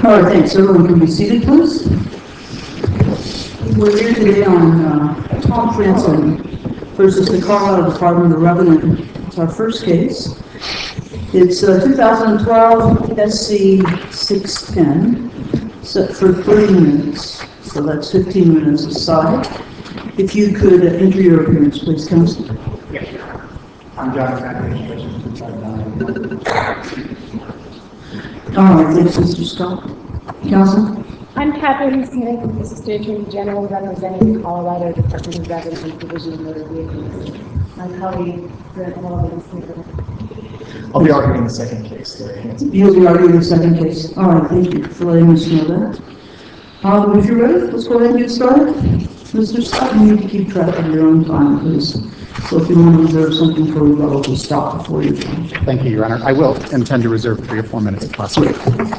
All right, thanks. Everyone can be seated, please. We're here today on Tom Franson versus the Colorado Department of Revenue. It's our first case. It's 2012 SC 610, set for 30 minutes, so that's 15 minutes aside. If you could enter your appearance, please, Counsel. Yes, I'm John Franson. All right, thanks, Mr. Scott. Counsel? I'm Catherine Smith, Assistant Attorney General representing the Colorado Department of Revenue Division of Motor Vehicles. My colleague, Grant Mulligan, Smith. I'll be arguing the second case today. You'll be arguing the second case. All right, thank you for letting us know that. If you're ready, let's go ahead and get started. Mr. Scott, you need to keep track of your own time, please. So if you want to reserve something for rebuttal, we'll stop before you finish. Thank you, Your Honor. I will intend to reserve 3 or 4 minutes if possible.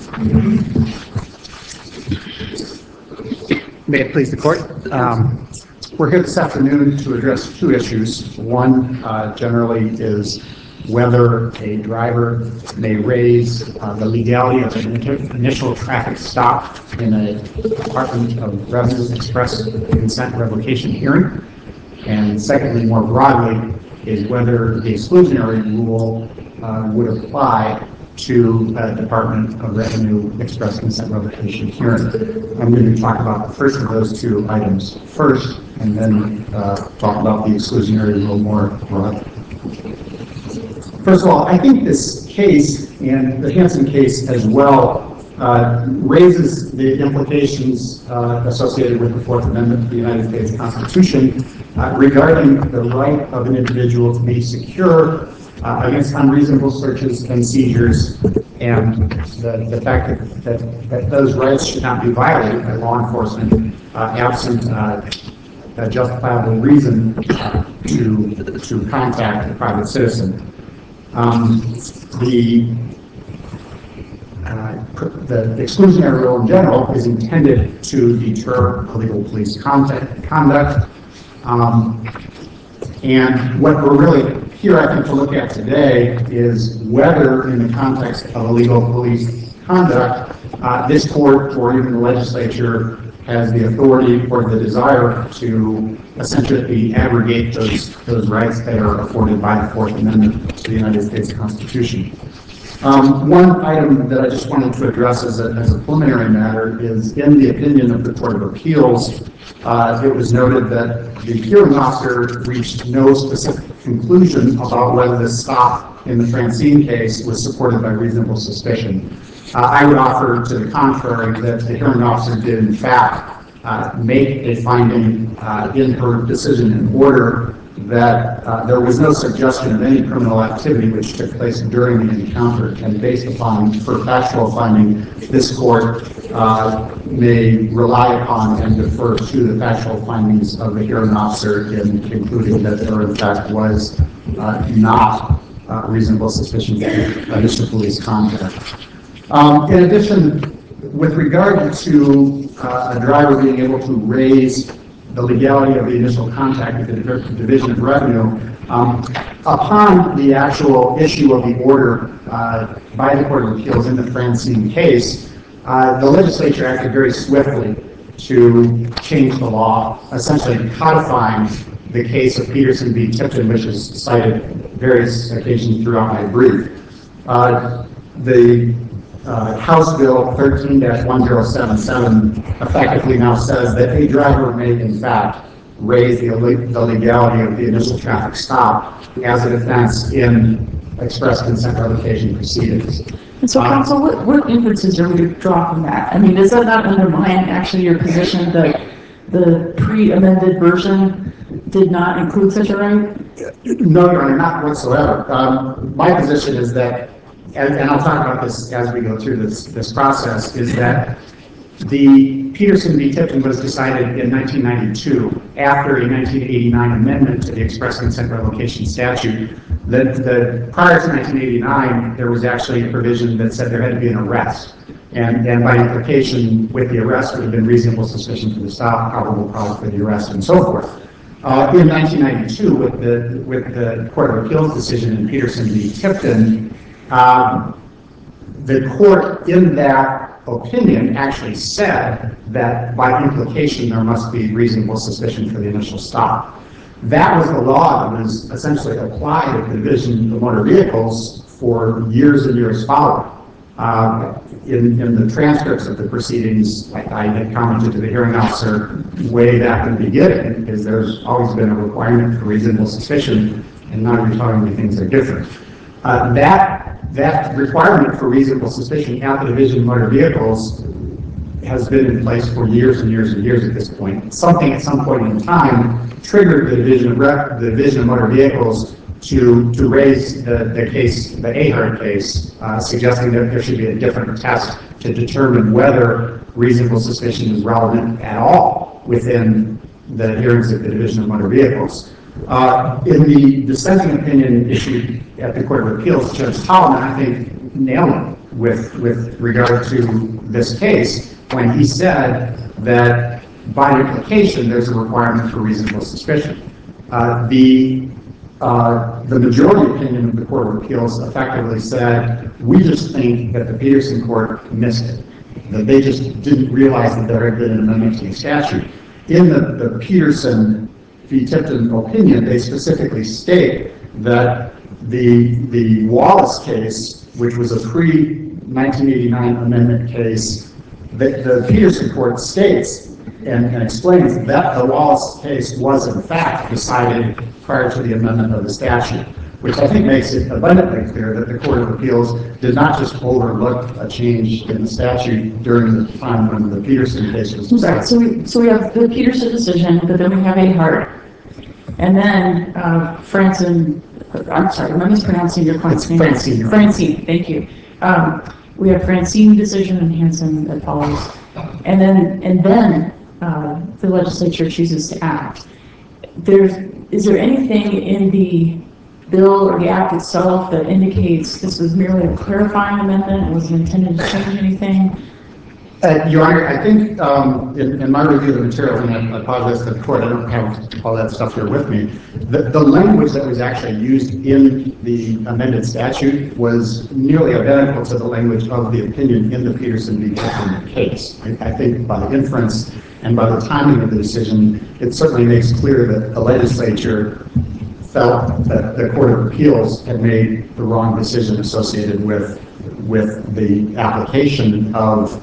May it please the Court. We're here this afternoon to address 2 issues. One generally is whether a driver may raise the legality of an initial traffic stop in a Department of Revenue Express consent revocation hearing. And secondly, more broadly, is whether the exclusionary rule would apply to a Department of Revenue Express consent revocation hearing. I'm going to talk about the first of those 2 items first, and then talk about the exclusionary rule more broadly. First of all, I think this case, and the Hansen case as well, raises the implications associated with the 4th Amendment of the United States Constitution regarding the right of an individual to be secure against unreasonable searches and seizures, and the fact that those rights should not be violated by law enforcement absent a justifiable reason to contact a private citizen. The exclusionary rule in general is intended to deter illegal police conduct. And what we're really here, I think, to look at today is whether, in the context of illegal police conduct, this court or even the legislature has the authority or the desire to essentially aggregate those rights that are afforded by the 4th Amendment to the United States Constitution. One item that I just wanted to address as a preliminary matter is, in the opinion of the Court of Appeals, it was noted that the hearing officer reached no specific conclusion about whether the stop in the Francine case was supported by reasonable suspicion. I would offer to the contrary, that the hearing officer did in fact make a finding in her decision and order that there was no suggestion of any criminal activity which took place during the encounter, and based upon her factual finding, this court may rely upon and defer to the factual findings of the hearing officer in concluding that there in fact was not reasonable suspicion of initial police conduct. In addition, with regard to a driver being able to raise the legality of the initial contact with the Division of Revenue, upon the actual issue of the order by the Court of Appeals in the Francine case, the legislature acted very swiftly to change the law, essentially codifying the case of Peterson v. Tipton, which is cited various occasions throughout my brief. The House Bill 13-1077 effectively now says that a driver may in fact raise the legality of the initial traffic stop as a defense in express consent revocation proceedings. And so, counsel, what inferences are we to draw from that? I mean, does that not undermine actually your position that the pre-amended version did not include such a right? No, Your Honor, not whatsoever. My position is that, and I'll talk about this as we go through this process, is that the Peterson v. Tipton was decided in 1992 after a 1989 amendment to the express consent revocation statute. Prior to 1989, there was actually a provision that said there had to be an arrest. And by implication, with the arrest would have been reasonable suspicion for the stop, probable cause for the arrest, and so forth. In 1992, with the Court of Appeals decision in Peterson v. Tipton, The court in that opinion actually said that by implication there must be reasonable suspicion for the initial stop. That was the law that was essentially applied at the Division of Motor Vehicles for years and years following. In the transcripts of the proceedings, I had commented to the hearing officer way back in the beginning, because there's always been a requirement for reasonable suspicion, and now you're telling me things are different. That requirement for reasonable suspicion at the Division of Motor Vehicles has been in place for years and years and years at this point. Something at some point in time triggered the Division of Motor Vehicles to raise the case, the Ahern case, suggesting that there should be a different test to determine whether reasonable suspicion is relevant at all within the hearings of the Division of Motor Vehicles. In the dissenting opinion issued at the Court of Appeals, Judge Tallman, I think, nailed it with regard to this case when he said that by implication there's a requirement for reasonable suspicion. The majority opinion of the Court of Appeals effectively said, we just think that the Peterson Court missed it, that they just didn't realize that there had been an amendment to the statute. In the Peterson v. Tipton opinion, they specifically state that the Wallace case, which was a pre-1989 amendment case, the Peterson Court states and explains that the Wallace case was in fact decided prior to the amendment of the statute, which I think makes it abundantly clear that the Court of Appeals did not just overlook a change in the statute during the time when the Peterson case was decided. So we have the Peterson decision, but then we have Ahern. And then Francine, I'm sorry, am I mispronouncing your client's name? Francine. Francine, thank you. We have Francine decision and Hansen that follows. And then the legislature chooses to act. Is there anything in the bill or the act itself that indicates this was merely a clarifying amendment? Was it intended to change anything? Your Honor, I think in my review of the material, and I apologize to the court, I don't have all that stuff here with me, the language that was actually used in the amended statute was nearly identical to the language of the opinion in the Peterson v. Tipton case. I think by inference and by the timing of the decision, it certainly makes clear that the legislature felt that the Court of Appeals had made the wrong decision associated with the application of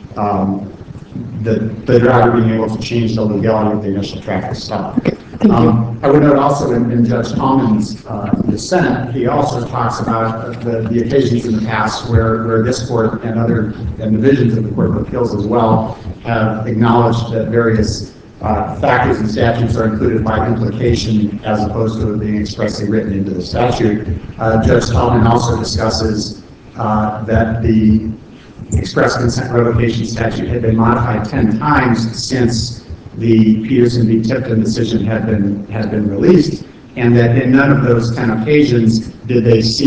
the driver being able to change the legality of the initial traffic stop. I would note also in Judge Tallman's dissent, he also talks about the occasions in the past where this court and divisions of the Court of Appeals as well have acknowledged that various factors and statutes are included by implication as opposed to being expressly written into the statute. Judge Tallman also discusses that the express consent revocation statute had been modified 10 times since the Peterson v. Tipton decision had been released, and that in none of those 10 occasions did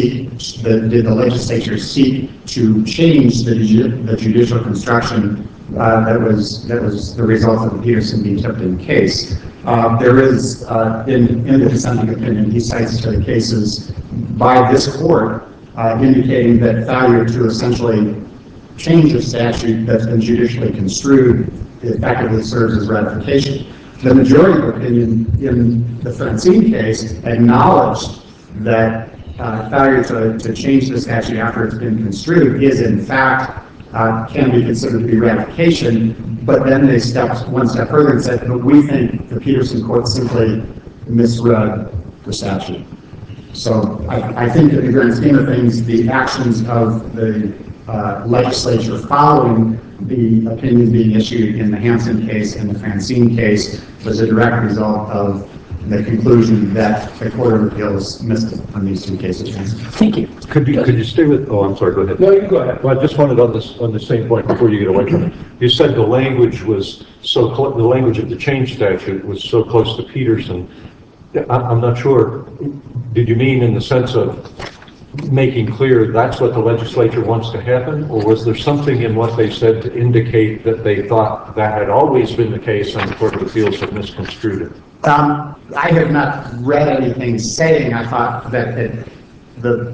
the legislature seek to change the judicial construction that was the result of the Peterson v. Tipton case. There is, in the dissenting opinion, he cites to the cases by this court indicating that failure to essentially change a statute that's been judicially construed effectively serves as ratification. The majority opinion in the Francine case acknowledged that failure to change the statute after it's been construed is in fact can be considered to be ratification, but then they stepped one step further and said, but we think the Peterson court simply misread the statute. So I think in the grand scheme of things, the actions of the legislature following the opinion being issued in the Hansen case and the Francine case was a direct result of the conclusion that the Court of Appeals missed it on these two cases. Thank you. Could you stay with? Oh, I'm sorry. Go ahead. No, you go ahead. Well, I just wanted on the same point before you get away from it. You said the language was so the language of the change statute was so close to Peterson. I'm not sure. Did you mean in the sense of making clear that's what the legislature wants to happen, or was there something in what they said to indicate that they thought that had always been the case and the Court of Appeals had misconstrued it? I have not read anything saying I thought that the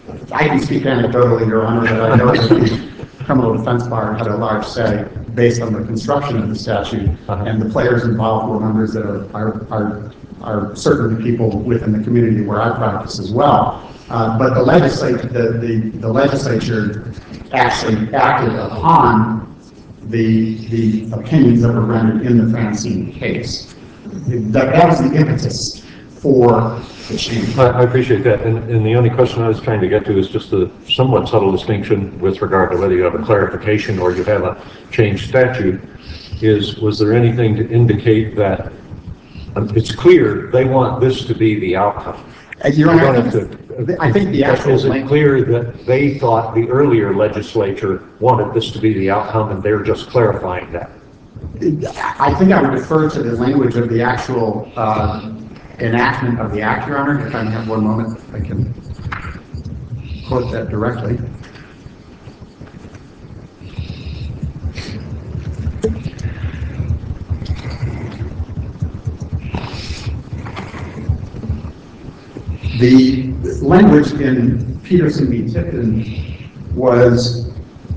I can speak anecdotally, Your Honor, that I know that the criminal defense bar had a large say based on the construction of the statute, and the players involved were members that are certain people within the community where I practice as well. But the legislature actually acted upon the opinions that were rendered in the Francine case. That was the impetus for the change. I appreciate that. And the only question I was trying to get to is just the somewhat subtle distinction with regard to whether you have a clarification or you have a changed statute. Was there anything to indicate that it's clear they want this to be the outcome? Your Honor, I think the actual is it clear that they thought the earlier legislature wanted this to be the outcome and they're just clarifying that? I think I would refer to the language of the actual enactment of the act, Your Honor. If I have one moment, I can quote that directly. The language in Peterson v. Tipton was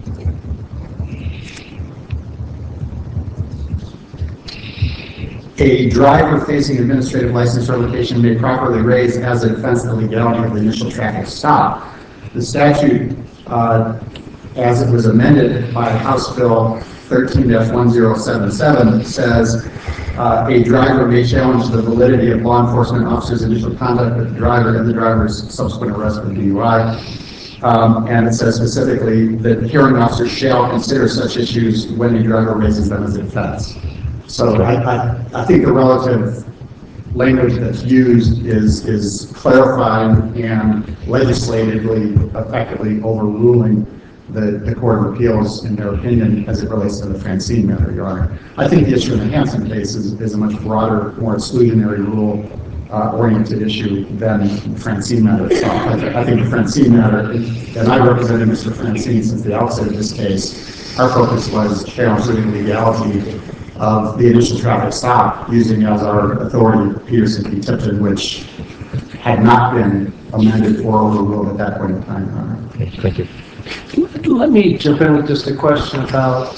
a driver facing administrative license revocation may properly raise as a defense the legality of the initial traffic stop. The statute, as it was amended by House Bill 13-1077, says a driver may challenge the validity of law enforcement officers' initial conduct with the driver and the driver's subsequent arrest for DUI. And it says specifically that hearing officers shall consider such issues when a driver raises them as a defense. So I think the relative language that's used is clarifying and legislatively effectively overruling the Court of Appeals in their opinion as it relates to the Francine matter, Your Honor. I think the issue in the Hansen case is a much broader, more exclusionary rule oriented issue than the Francine matter itself. I think the Francine matter, and I represented Mr. Francine since the outset of this case, our focus was challenging the legality of the initial traffic stop using as our authority Peterson v. Tipton, which had not been amended or overruled at that point in time, Your Honor. Thank you. Let me jump in with just a question about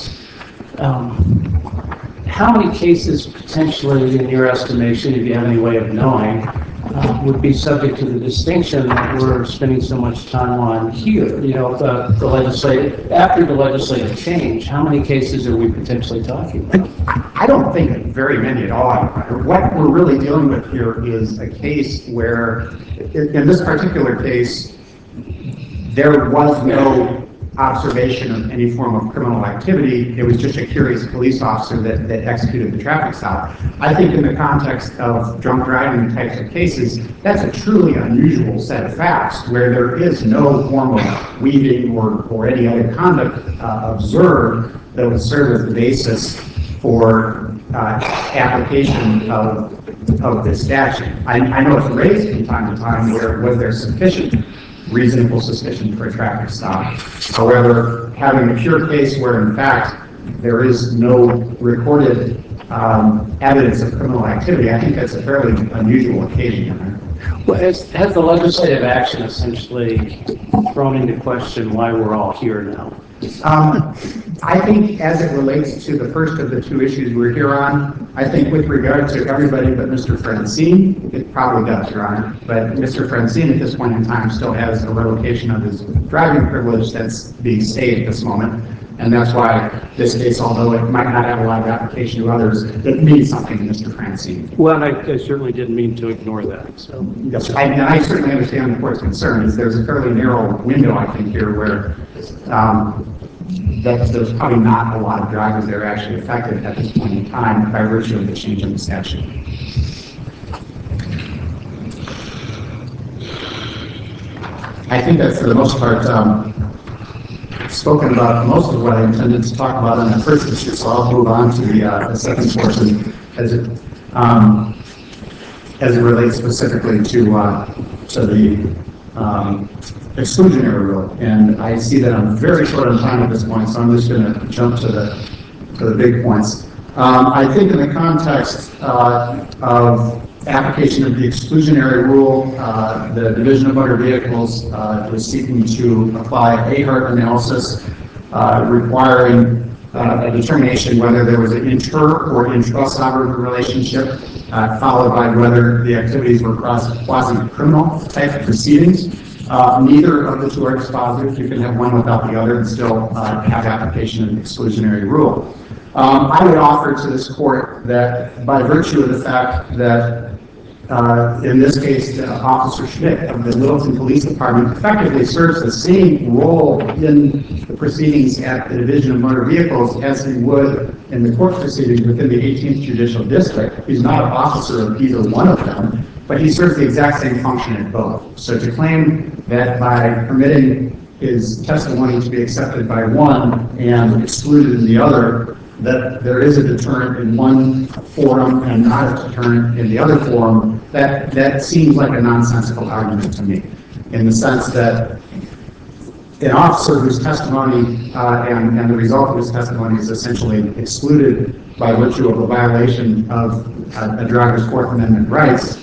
how many cases potentially, in your estimation, if you have any way of knowing, would be subject to the distinction that we're spending so much time on here. You know, the legislative, after the legislative change, how many cases are we potentially talking about? I don't think very many at all. What we're really dealing with here is a case where, in this particular case, there was no observation of any form of criminal activity. It was just a curious police officer that executed the traffic stop. I think in the context of drunk driving types of cases, that's a truly unusual set of facts where there is no form of weaving or any other conduct observed that would serve as the basis for application of this statute. I know it's raised from time to time where was there sufficient reasonable suspicion for a traffic stop. However, having a pure case where, in fact, there is no recorded evidence of criminal activity, I think that's a fairly unusual occasion. Well, has the legislative action essentially thrown into question why we're all here now? I think as it relates to the first of the two issues we're here on, I think with regard to everybody but Mr. Francine, it probably does, Your Honor. But Mr. Francine at this point in time still has a revocation of his driving privilege that's being stayed at this moment. And that's why this case, although it might not have a lot of application to others, it means something to Mr. Francine. Well, I certainly didn't mean to ignore that. So. Yes, and I certainly understand the court's concern. There's a fairly narrow window, I think, here where that there's probably not a lot of drivers that are actually affected at this point in time by virtue of the change in the statute. I think that for the most part, spoken about most of what I intended to talk about on the first issue, so I'll move on to the second portion as it relates specifically to the exclusionary rule. And I see that I'm very short on time at this point, so I'm just going to jump to the big points. I think in the context of application of the exclusionary rule, the Division of Motor Vehicles was seeking to apply a AHRT analysis requiring a determination whether there was an inter or intra-sovereign relationship, followed by whether the activities were quasi-criminal type proceedings. Neither of the two are dispositive. You can have one without the other and still have application of the exclusionary rule. I would offer to this court that by virtue of the fact that in this case, Officer Schmidt of the Littleton Police Department effectively serves the same role in the proceedings at the Division of Motor Vehicles as he would in the court proceedings within the 18th Judicial District. He's not an officer of either one of them, but he serves the exact same function in both. So to claim that by permitting his testimony to be accepted by one and excluded in the other, that there is a deterrent in one forum and not a deterrent in the other forum, that seems like a nonsensical argument to me, in the sense that an officer whose testimony and the result of his testimony is essentially excluded by virtue of a violation of a driver's Fourth Amendment rights,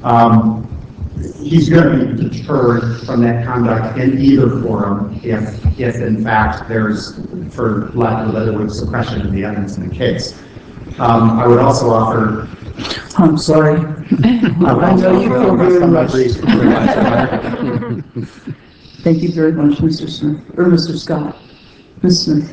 he's going to be deterred from that conduct in either forum if in fact there's, for lack of a better word, suppression of the evidence in the case. I would also offer... I'm sorry. I know you feel very much. Thank you very much, Mr. Smith, or Mr. Scott. Ms. Smith.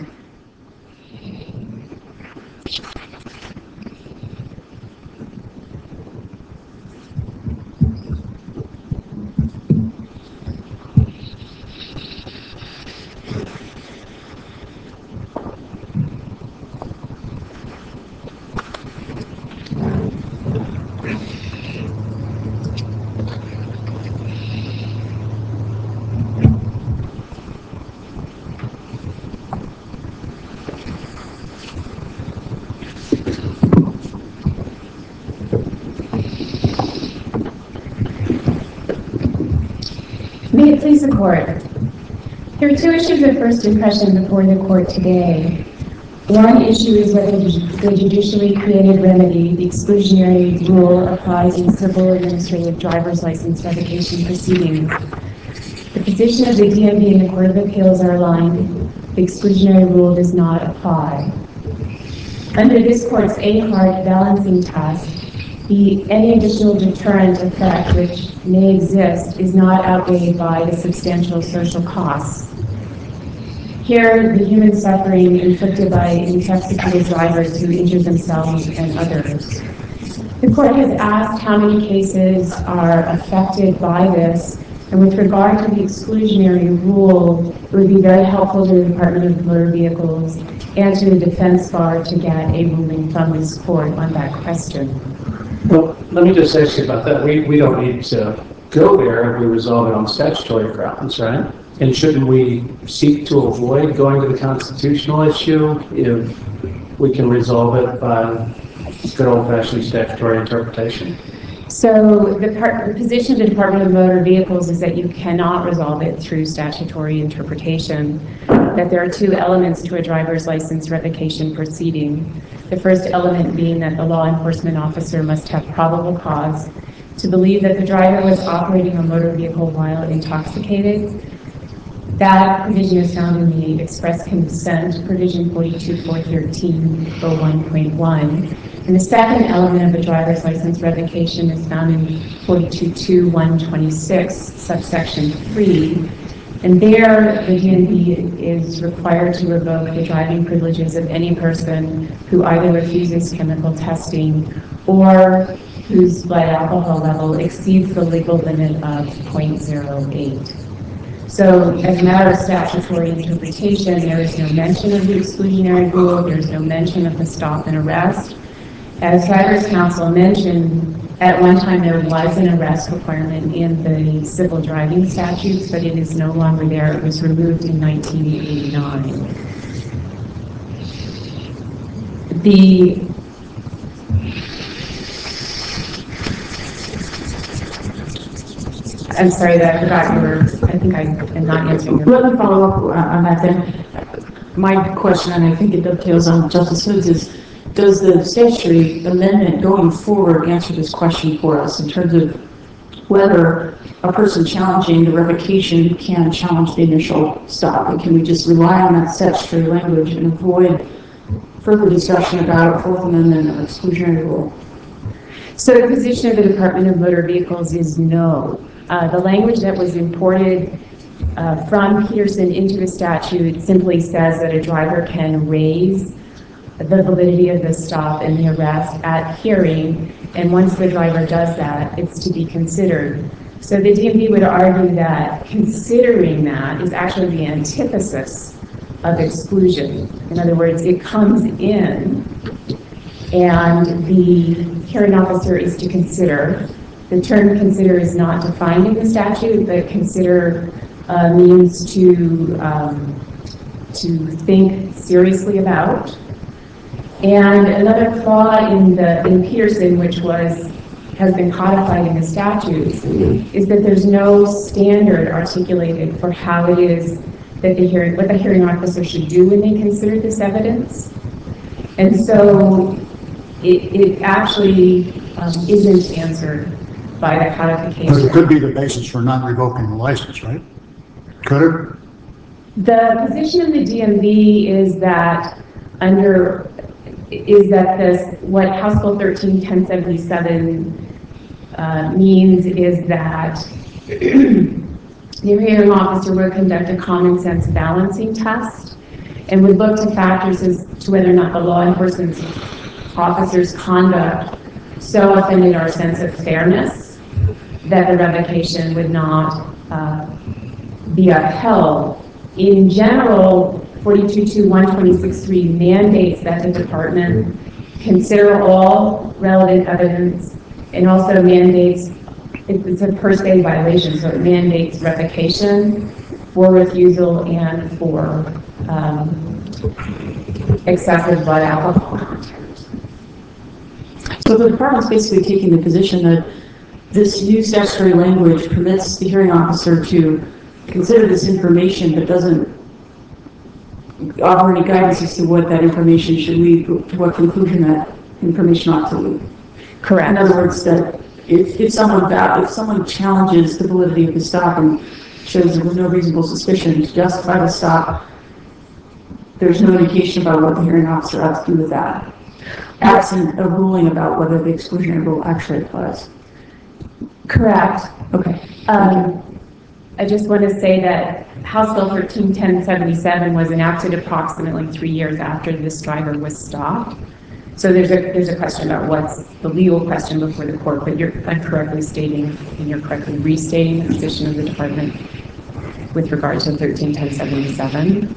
May it please the court. There are two issues of first impression before the court today. One issue is whether the judicially created remedy, the exclusionary rule, applies in civil administrative driver's license revocation proceedings. The position of the DMV and the Court of Appeals are aligned. The exclusionary rule does not apply. Under this court's AHRT balancing test, any additional deterrent effect which may exist is not outweighed by the substantial social costs. Here, the human suffering inflicted by intoxicated drivers who injure themselves and others. The court has asked how many cases are affected by this, and with regard to the exclusionary rule, it would be very helpful to the Department of Motor Vehicles and to the defense bar to get a ruling from this court on that question. Well, let me just ask you about that. We don't need to go there if we resolve it on statutory grounds, right? And shouldn't we seek to avoid going to the constitutional issue if we can resolve it by good old-fashioned statutory interpretation? So the position of the Department of Motor Vehicles is that you cannot resolve it through statutory interpretation, that there are two elements to a driver's license revocation proceeding. The first element being that the law enforcement officer must have probable cause to believe that the driver was operating a motor vehicle while intoxicated. That provision is found in the express consent provision 42.413.01.1. And the second element of a driver's license revocation is found in 42.2.126, subsection 3. And there, the DMV is required to revoke the driving privileges of any person who either refuses chemical testing or whose blood alcohol level exceeds the legal limit of 0.08. So as a matter of statutory interpretation, there is no mention of the exclusionary rule, there is no mention of the stop and arrest. As Driver's Counsel mentioned, at one time there was an arrest requirement in the civil driving statutes, but it is no longer there. It was removed in 1989. I'm sorry that I forgot you were, I think I am not answering your question. Let me follow up on that then. My question, and I think it dovetails on Justice Hood's, is does the statutory amendment going forward answer this question for us in terms of whether a person challenging the revocation can challenge the initial stop? And can we just rely on that statutory language and avoid further discussion about a Fourth Amendment or exclusionary rule? So the position of the Department of Motor Vehicles is no. The language that was imported from Peterson into the statute simply says that a driver can raise the validity of the stop and the arrest at hearing, and once the driver does that, it's to be considered. So the DMV would argue that considering that is actually the antithesis of exclusion. In other words, it comes in and the hearing officer is to consider. The term consider is not defined in the statute, but consider means to think seriously about. And another flaw in Peterson, which has been codified in the statute, is that there's no standard articulated for how it is that what the hearing officer should do when they consider this evidence. And so it actually isn't answered by the codification. But it could be the basis for not revoking the license, right? Could it? The position of the DMV is that what House Bill 13-1077 means is that the hearing officer will conduct a common sense balancing test and would look to factors as to whether or not the law enforcement officer's conduct so offended our sense of fairness that the revocation would not be upheld. In general, 42.2.126.3 mandates that the department consider all relevant evidence, and also mandates, it's a per se violation, so it mandates revocation for refusal and for excessive blood alcohol content. So the department's basically taking the position that this new statutory language permits the hearing officer to consider this information, but doesn't offer any guidance as to what that information should lead to, what conclusion that information ought to lead. Correct. In other words, that if someone challenges the validity of the stop and shows there was no reasonable suspicion to justify the stop, there's no indication about what the hearing officer has to do with that, absent a ruling about whether the exclusionary rule actually applies. Correct. Okay. I just want to say that House Bill 13-1077 was enacted approximately 3 years after this driver was stopped. So there's a question about what's the legal question before the court, but I'm correctly stating, and you're correctly restating the position of the department with regard to 13-1077.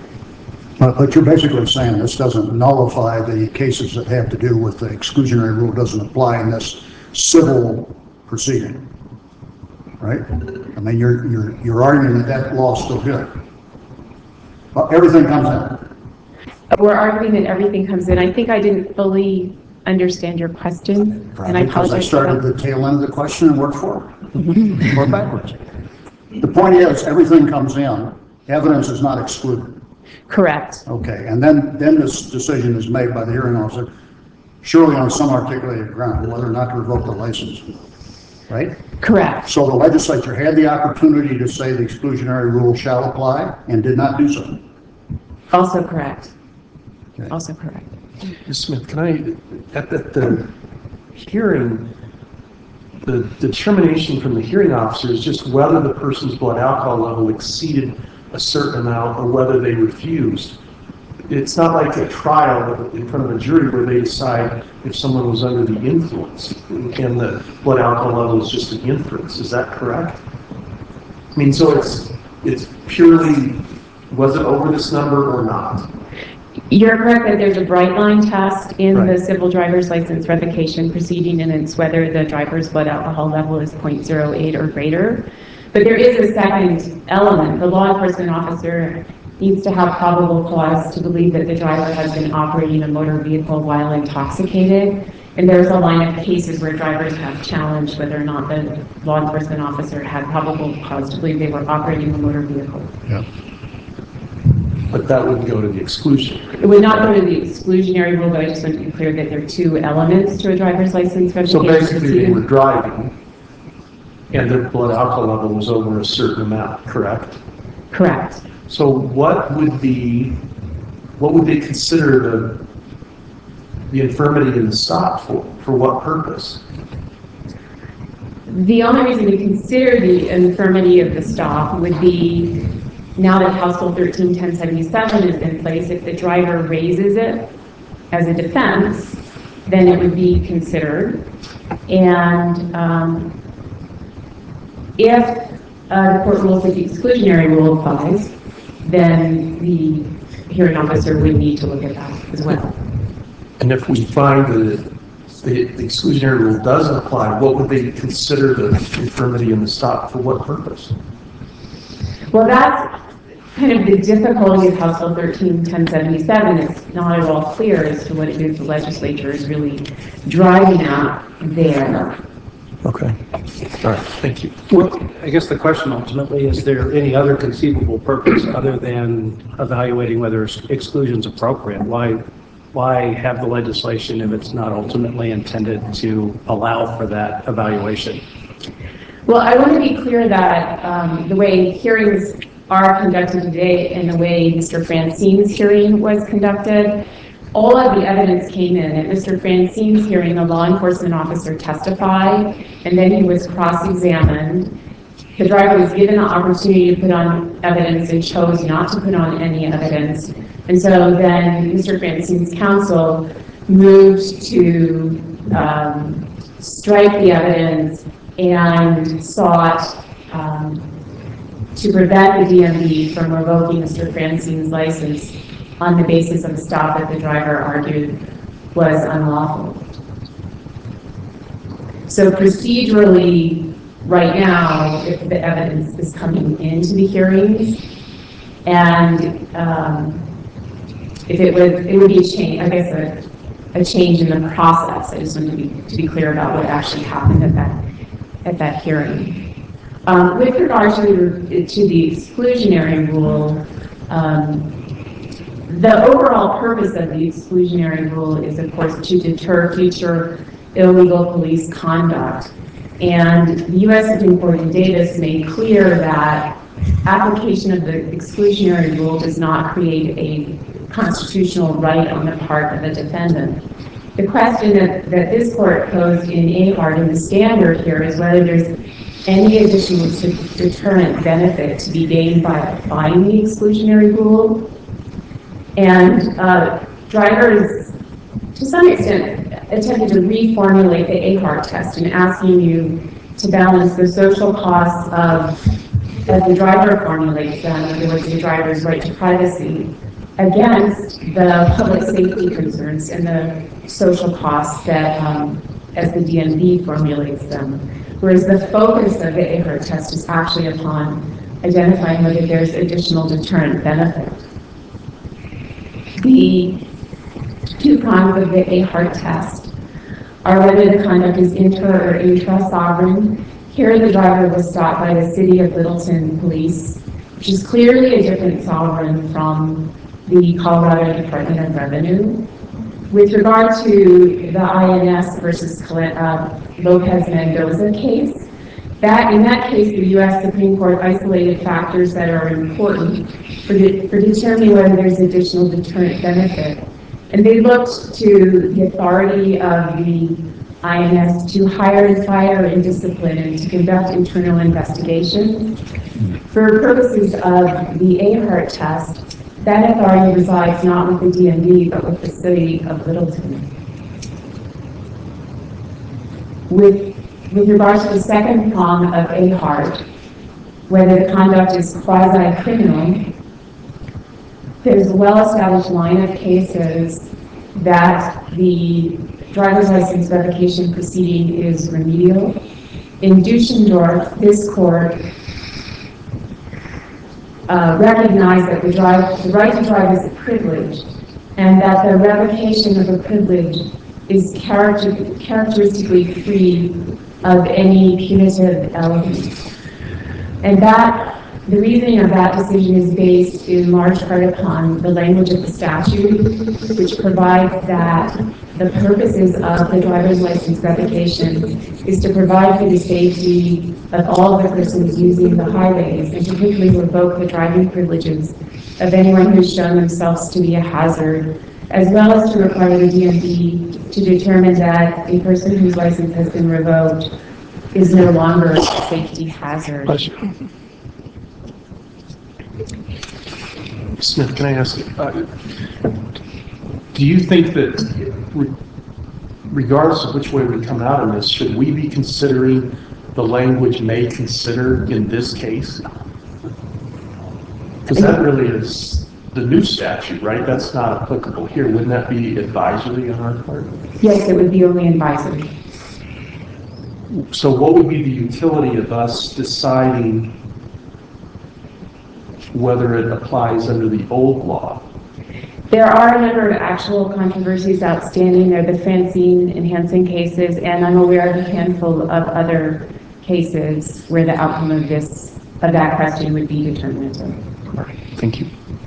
But you're basically saying this doesn't nullify the cases that have to do with the exclusionary rule doesn't apply in this civil proceeding, right? I mean, you're arguing that law's still good. Well, everything comes in. We're arguing that everything comes in. I think I didn't fully understand your question, and I Because I apologize. started the tail end of the question and worked forward, or backwards. The point is, everything comes in. Evidence is not excluded. Correct. Okay, and then this decision is made by the hearing officer, surely on some articulated ground, whether or not to revoke the license, right? Correct. So the legislature had the opportunity to say the exclusionary rule shall apply and did not do so. Also correct. Okay. Also correct. Ms. Smith, can I, at the hearing, the determination from the hearing officer is just whether the person's blood alcohol level exceeded a certain amount or whether they refused. It's not like a trial in front of a jury where they decide if someone was under the influence and the blood alcohol level is just an inference. Is that correct? I mean, so it's purely, was it over this number or not? You're correct that there's a bright line test in Right. the civil driver's license revocation proceeding, and it's whether the driver's blood alcohol level is 0.08 or greater. But there is a second element. The law enforcement officer needs to have probable cause to believe that the driver has been operating a motor vehicle while intoxicated. And there's a line of cases where drivers have challenged whether or not the law enforcement officer had probable cause to believe they were operating a motor vehicle. Yeah. But that wouldn't go to the exclusion. It would not go to the exclusionary rule, but I just want to be clear that there are two elements to a driver's license So revocation basically, they were proceeding. driving, and their blood alcohol level was over a certain amount, correct? Correct. So what would they consider the infirmity in the stop for? For what purpose? The only reason we consider the infirmity of the stop would be, now that House Bill 13-1077 is in place, if the driver raises it as a defense, then it would be considered. And if the court rules that the exclusionary rule applies, then the hearing officer would need to look at that as well. And if we find that the exclusionary rule doesn't apply, what would they consider the infirmity in the stop? For what purpose? Well, that's kind of the difficulty of House Bill 13-1077. It's not at all clear as to what it is the legislature is really driving at there. Okay. All right. Thank you. Well, I guess the question ultimately, is there any other conceivable purpose other than evaluating whether exclusion is appropriate? Why have the legislation if it's not ultimately intended to allow for that evaluation? Well, I want to be clear that the way hearings are conducted today and the way Mr. Francine's hearing was conducted, all of the evidence came in. At Mr. Francine's hearing, a law enforcement officer testified, and then he was cross-examined. The driver was given the opportunity to put on evidence and chose not to put on any evidence. And so then Mr. Francine's counsel moved to strike the evidence and sought to prevent the DMV from revoking Mr. Francine's license on the basis of a stop that the driver argued was unlawful. So procedurally, right now, if the evidence is coming into the hearings, and if it would be a change, I guess a change in the process. I just wanted to be clear about what actually happened at that hearing. With regard to the exclusionary rule, the overall purpose of the exclusionary rule is, of course, to deter future illegal police conduct. And the U.S. Supreme Court in Davis made clear that application of the exclusionary rule does not create a constitutional right on the part of a defendant. The question that this court posed in Ahart in the standard here is whether there's any additional deterrent benefit to be gained by applying the exclusionary rule. And drivers, to some extent, attempted to reformulate the Ahart test in asking you to balance the social costs of, as the driver formulates them, in other words, the driver's right to privacy, against the public safety concerns and the social costs that, as the DMV formulates them. Whereas the focus of the Ahart test is actually upon identifying whether there's additional deterrent benefit. The two prongs of the Ahart test are whether the conduct is inter or intra-sovereign. Here, the driver was stopped by the City of Littleton Police, which is clearly a different sovereign from the Colorado Department of Revenue. With regard to the INS versus Lopez-Mendoza case, in that case, the U.S. Supreme Court isolated factors that are important for determining whether there's additional deterrent benefit. And they looked to the authority of the INS to hire and fire and discipline and to conduct internal investigations. For purposes of the Ahart test, that authority resides not with the DMV, but with the City of Littleton. With regard to the second prong of Ahart, whether the conduct is quasi-criminal, there's a well-established line of cases that the driver's license revocation proceeding is remedial. In Duschendorf, this court recognized that the right to drive is a privilege, and that the revocation of a privilege is characteristically free of any punitive element. And that The reasoning of that decision is based in large part upon the language of the statute, which provides that the purposes of the driver's license revocation is to provide for the safety of all of the persons using the highways, and to quickly revoke the driving privileges of anyone who's shown themselves to be a hazard, as well as to require the DMV to determine that a person whose license has been revoked is no longer a safety hazard. Smith, can I ask, do you think that regardless of which way we come out on this, should we be considering the language may consider in this case? Because that really is the new statute, right? That's not applicable here. Wouldn't that be advisory on our part? Yes, it would be only advisory. So what would be the utility of us deciding whether it applies under the old law? There are a number of actual controversies outstanding. There are the Francine and Hansen cases, and I'm aware of a handful of other cases where the outcome of that question would be determinative. All right, thank you.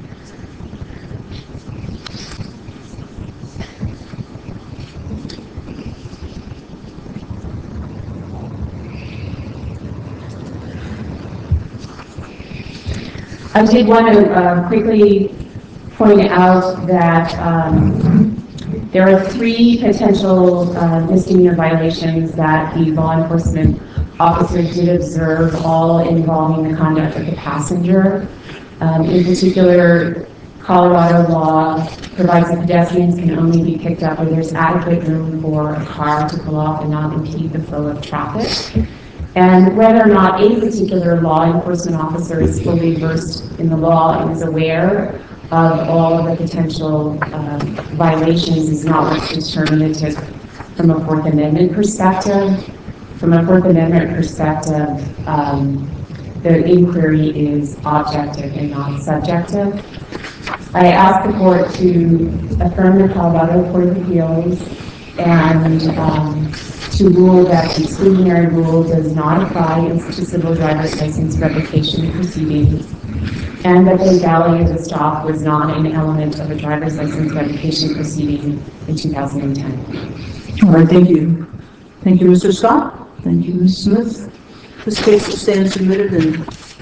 I did want to quickly point out that there are 3 potential misdemeanor violations that the law enforcement officer did observe, all involving the conduct of the passenger. In particular, Colorado law provides that pedestrians can only be picked up where there's adequate room for a car to pull off and not impede the flow of traffic. And whether or not a particular law enforcement officer is fully versed in the law and is aware of all of the potential violations is not what's determinative from a Fourth Amendment perspective. From a Fourth Amendment perspective, the inquiry is objective and not subjective. I ask the court to affirm the Colorado Court of Appeals and to rule that the exclusionary rule does not apply to civil driver's license revocation proceedings, and that the legality of the stop was not an element of a driver's license revocation proceeding in 2010. All right, thank you. Thank you, Mr. Scott. Thank you, Ms. Smith. This case will stand submitted and